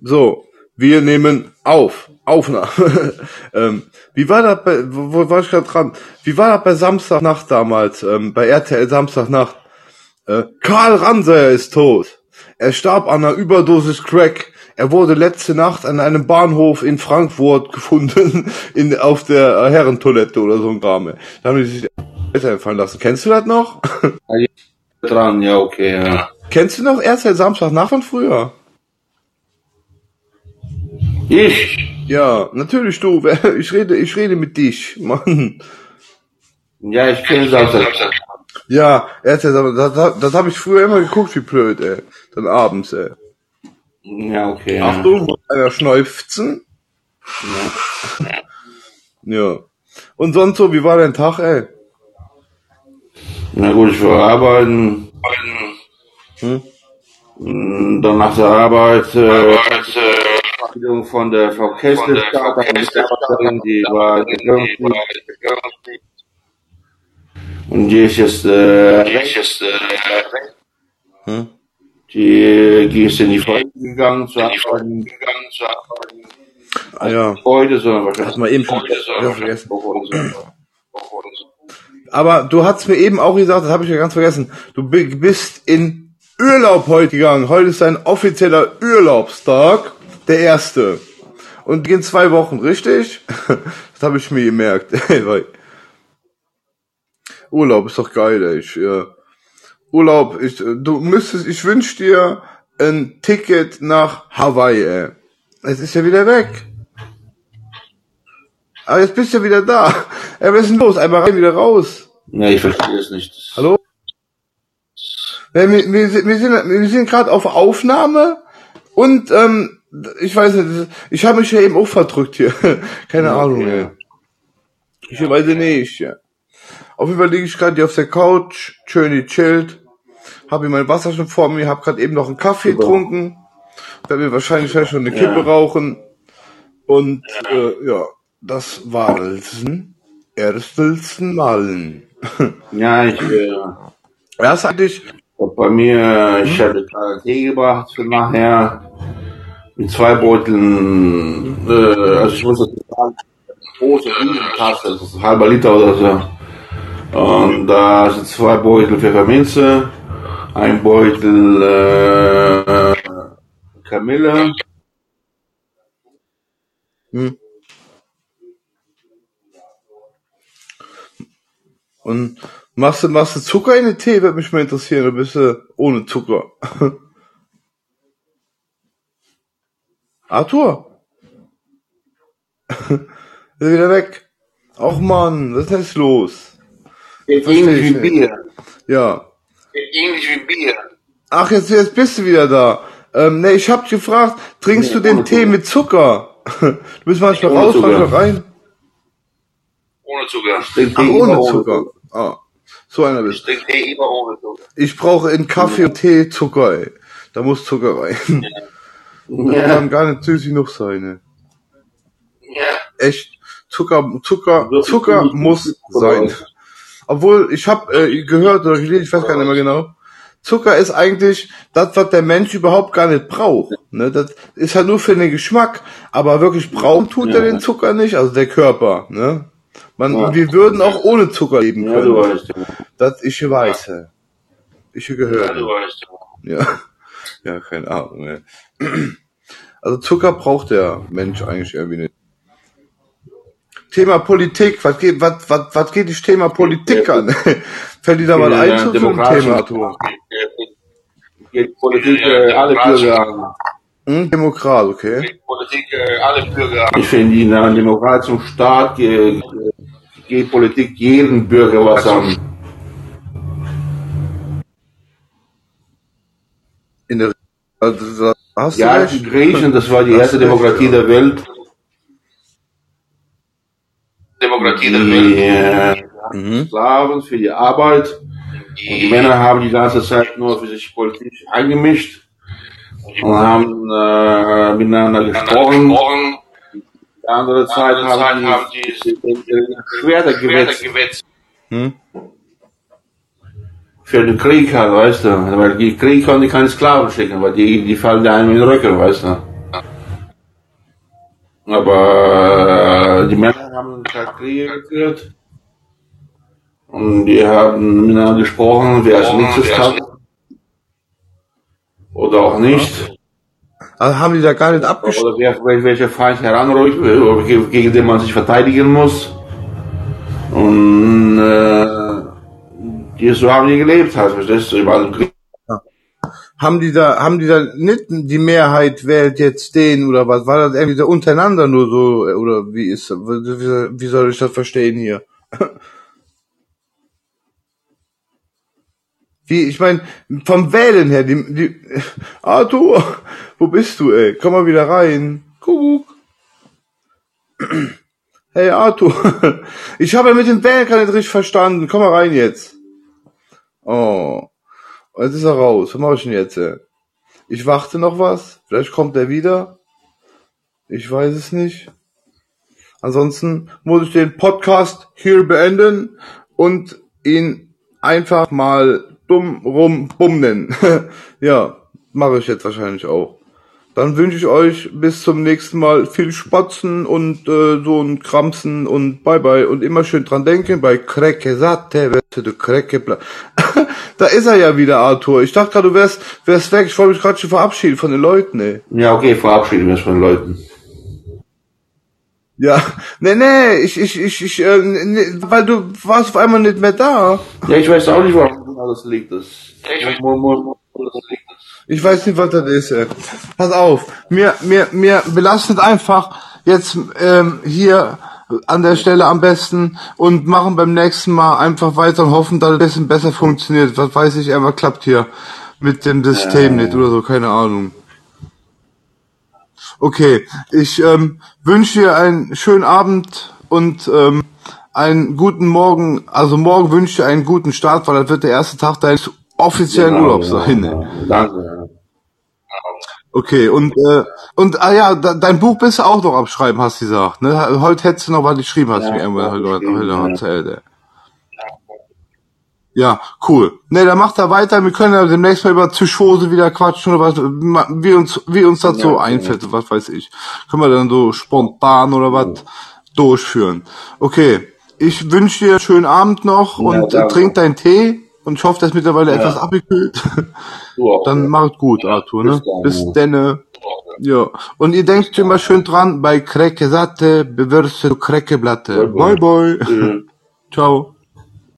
So, wir nehmen auf. Aufnahme. Wie war das bei, wo war ich gerade dran? Wie war das bei Samstagnacht damals, bei RTL Samstagnacht? Karl Ransayer ist tot. Er starb an einer Überdosis Crack. Er wurde letzte Nacht an einem Bahnhof in Frankfurt gefunden, auf der Herrentoilette oder so ein Kram. Da haben die sich einfallen lassen. Kennst du das noch? Dran, ja, okay, ja. Kennst du noch RTL Samstagnacht von früher? Ich? Ja, natürlich du. Ich rede mit dich, Mann. Ja, ich kenne Samstag. Ja, das habe ich früher immer geguckt, wie blöd, ey. Dann abends, ey. Ja, okay. Achtung, einer schnäufzen. Ja. Und sonst so, wie war dein Tag, ey? Na gut, ich war arbeiten. Dann nach der Arbeit, Verabschiedung von der Frau Kessler, die war gegangen. Und die ist jetzt, die ist in die Folge gegangen zu arbeiten. Ah, ja. Heute, sondern wahrscheinlich mal eben schon vergessen. Aber du hast mir eben auch gesagt, das habe ich ja ganz vergessen, du bist in Urlaub heute gegangen. Heute ist dein offizieller Urlaubstag, der erste. Und gehen 2 Wochen, richtig? Das habe ich mir gemerkt. Urlaub ist doch geil, ey. Ja. Urlaub, ich wünsch dir ein Ticket nach Hawaii, ey. Es ist ja wieder weg. Aber jetzt bist du ja wieder da. Ey, was ist denn los? Einmal rein, wieder raus. Ja, ich verstehe es nicht. Hallo? Ja, wir sind gerade auf Aufnahme und ich weiß nicht, ich habe mich ja eben auch verdrückt hier. Keine Ahnung, ey. Ich weiß nicht, ja. Auf jeden Fall liege ich gerade hier auf der Couch, schön gechillt, habe hier mein Wasser schon vor mir, habe gerade eben noch einen Kaffee getrunken, werde mir wahrscheinlich schon eine Kippe rauchen und ja, das war's. Ersten Malen. Ja, Erst eigentlich. Bei mir, ich hatte gerade Tee gebracht für nachher. Mit 2 Beuteln, also ich muss das sagen, große Riesentasse, das ist ein halber Liter oder so. Und da sind 2 Beutel Pfefferminze, ein Beutel Kamille. Und machst du Zucker in den Tee? Würde mich mal interessieren, oder bist du ohne Zucker? Arthur? Ist er wieder weg? Och Mann, was ist jetzt los? Ähnlich wie Bier. Ja. Ähnlich wie Bier. Ach, jetzt bist du wieder da. Ne, ich hab dich gefragt, trinkst du den Tee mit Zucker? Du bist manchmal raus, manchmal rein. Ohne Zucker. Ach, ohne Zucker. Ah, so einer bist du. Ich trinke Tee immer ohne Zucker. Ich brauche in Kaffee und Tee Zucker, ey. Da muss Zucker rein. Das kann gar nicht süß genug sein, ey. Ja. Echt. Zucker muss sein. Obwohl, ich habe gehört oder gelesen, ich weiß gar nicht mehr genau, Zucker ist eigentlich das, was der Mensch überhaupt gar nicht braucht. Ne? Das ist halt nur für den Geschmack, aber wirklich brauchen tut er den Zucker nicht, also der Körper. Ne? Wir würden auch ohne Zucker leben können. Ja, du weißt, ja. Das ich weiß. Ich gehört. Ja, du weißt. Ja, keine Ahnung. Ne? Also Zucker braucht der Mensch eigentlich irgendwie nicht. Thema Politik, was geht das Thema Politik an? Fällt dir da mal ein zu dem Thema, Arthur? Geht Politik alle Bürger an. Demokrat, okay. Politik alle Bürger an. Ich finde, in einem demokratischen Staat geht Politik jedem Bürger was an. In der also, hast ja, du recht? Die Griechen, das war die erste Demokratie der Welt. Sklaven für die Arbeit. Und die Männer haben die ganze Zeit nur für sich politisch eingemischt und haben miteinander gesprochen. Die andere Zeit haben die Schwerter gewetzt. Für den Krieg halt, weißt du. Weil die Krieg konnten die keine Sklaven schicken, weil die fallen da einem in den Rücken, weißt du. Aber die Männer haben Kriege geführt und die haben miteinander gesprochen, wer als nächstes hat oder auch nicht. Also haben die da gar nicht abgestimmt? Oder welcher Feind heranrückt, gegen den man sich verteidigen muss. Und so haben die gelebt, halt, verstehst du, überall im Krieg. Haben die da nicht die Mehrheit wählt jetzt den oder was? War das irgendwie so untereinander nur so oder wie soll ich das verstehen hier? Ich meine, vom Wählen her, Arthur, wo bist du, ey? Komm mal wieder rein. Kuckuck. Hey Arthur, ich habe mit dem Wählen gar nicht richtig verstanden. Komm mal rein jetzt. Oh, jetzt ist er raus. Was mache ich denn jetzt, ey? Ich warte noch was. Vielleicht kommt er wieder. Ich weiß es nicht. Ansonsten muss ich den Podcast hier beenden und ihn einfach mal dumm rum bumm nennen. Ja, mache ich jetzt wahrscheinlich auch. Dann wünsche ich euch bis zum nächsten Mal viel Spatzen und so ein Kramsen und bye bye und immer schön dran denken, bei Krecke satte, du Krecke Da ist er ja wieder, Arthur. Ich dachte gerade, du wärst weg. Ich wollte mich gerade schon verabschieden von den Leuten, ey. Ja, okay, verabschiede mich von den Leuten. Ja, nee, weil du warst auf einmal nicht mehr da. Ja, ich weiß auch nicht, warum alles liegt. Ich weiß nicht, was das ist, ey. Pass auf, mir belastet einfach jetzt hier an der Stelle am besten und machen beim nächsten Mal einfach weiter und hoffen, dass es ein bisschen besser funktioniert. Was weiß ich, einfach klappt hier mit dem System nicht oder so, keine Ahnung. Okay, ich wünsche dir einen schönen Abend und einen guten Morgen. Also morgen wünsche ich dir einen guten Start, weil das wird der erste Tag deines offiziellen Urlaubs sein. Ja. Danke. Okay, und dein Buch bist du auch noch am Schreiben, hast du gesagt, ne? Heute hättest du noch was geschrieben, hast du mir irgendwann erzählt. Ja, cool. Ne, dann macht er weiter. Wir können ja demnächst mal über Psychose wieder quatschen oder was, wie uns das so einfällt, was weiß ich. Können wir dann so spontan oder was durchführen. Okay, ich wünsche dir einen schönen Abend noch und trink deinen Tee und ich hoffe, der ist mittlerweile etwas abgekühlt. Dann macht gut, Arthur, ne? Bis denne. Ja. Und ihr denkt immer schön dran, bei Krecke satte, bewirste du Kreckeblatte. Bye bye. Ciao.